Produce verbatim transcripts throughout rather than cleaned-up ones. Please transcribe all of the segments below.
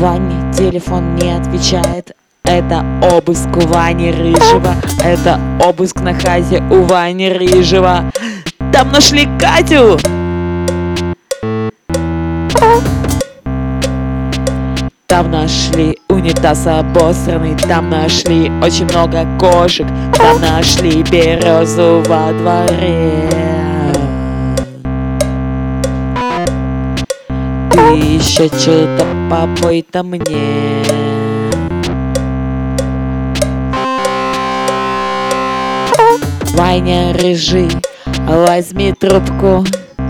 Ване телефон не отвечает. Это обыск у Вани Рыжего. Это обыск на хате у Вани Рыжего. Там нашли Катю. Там нашли унитаз обосранный. Там нашли очень много кошек. Там нашли березу во дворе. Ты еще что-то попой-то мне. Ваня Рыжий, возьми трубку.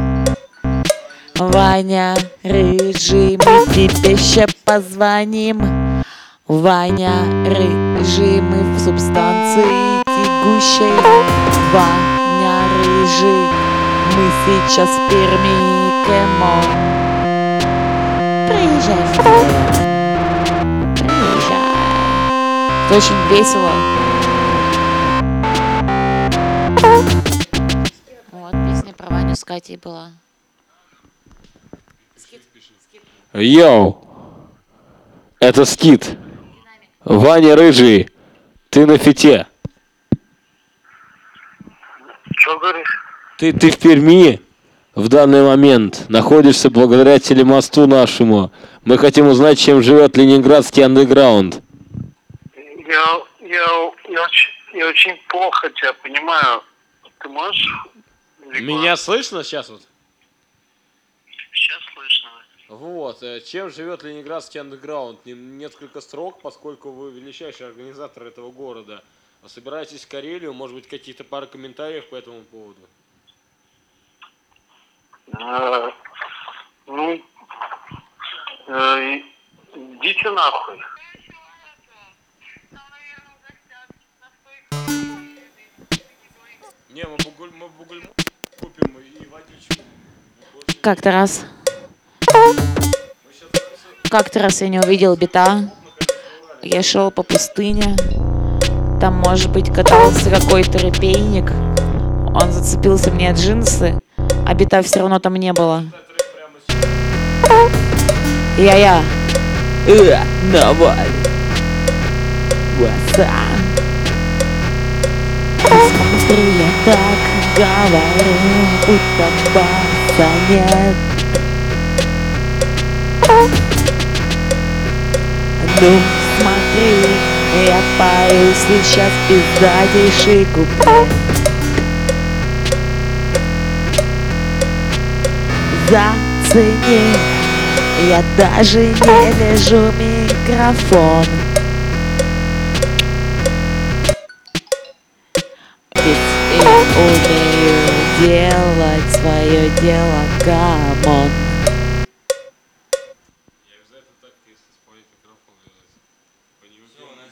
Ваня Рыжий, мы тебе ща позвоним. Ваня Рыжий, мы в субстанции тягущей. Ваня Рыжий, мы сейчас в Перми, кэмон. Приезжай в Перми, приезжай. Это очень весело. Вот песня про Ваню с Катей была. Йоу, это Скит. Ваня Рыжий, ты на фите. Что говоришь? Ты, ты в Перми в данный момент находишься благодаря телемосту нашему. Мы хотим узнать, чем живет ленинградский андеграунд. Я, я, я, очень, я очень плохо тебя понимаю. Ты можешь? Меня слышно сейчас вот? Сейчас слышно. Вот, чем живет ленинградский андеграунд? Несколько строк, поскольку вы величайший организатор этого города. Собираетесь в Карелию, может быть, какие-то пары комментариев по этому поводу? А, ну, э, идите нахуй. Не, мы бугуль, мы бугуль купим и водичку. Как-то раз. Как-то раз я не увидел бита. Я шел по пустыне. Там, может быть, катался какой-то репейник. Он зацепился мне от джинсы, а бита все равно там не было. Я-я. Э, давай. Васа. Смотри, я так говорю, будто баса нет. Ну, смотри, я пою сейчас пиздатейший куплет. Зацени, я даже не вижу микрофон. Ведь я умею делать свое дело, камон.